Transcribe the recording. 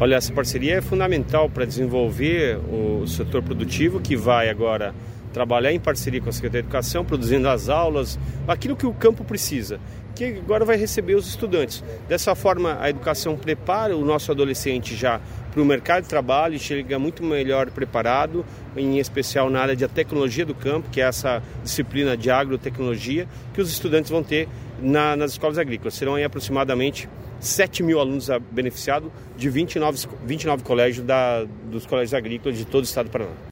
Olha, essa parceria é fundamental para desenvolver o setor produtivo, que vai agora trabalhar em parceria com a Secretaria de Educação, produzindo as aulas, aquilo que o campo precisa, que agora vai receber os estudantes. Dessa forma, a educação prepara o nosso adolescente já para o mercado de trabalho, chega muito melhor preparado, em especial na área de tecnologia do campo, que é essa disciplina de agrotecnologia, que os estudantes vão ter nas escolas agrícolas. Serão aí aproximadamente 7 mil alunos beneficiados de 29 colégios dos colégios agrícolas de todo o estado do Paraná.